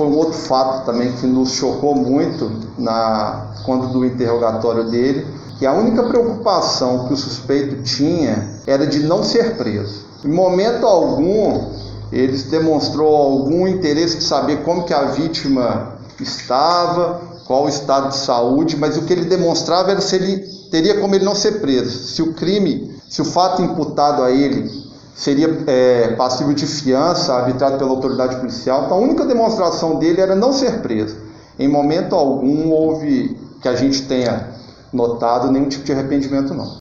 foi um outro fato também que nos chocou muito quando do interrogatório dele, que a única preocupação que o suspeito tinha era de não ser preso. Em momento algum, ele demonstrou algum interesse de saber como que a vítima estava, qual o estado de saúde, mas o que ele demonstrava era se ele teria como ele não ser preso, se o fato imputado a ele seria passível de fiança, arbitrado pela autoridade policial. Então a única demonstração dele era não ser preso. Em momento algum houve, que a gente tenha notado, nenhum tipo de arrependimento não.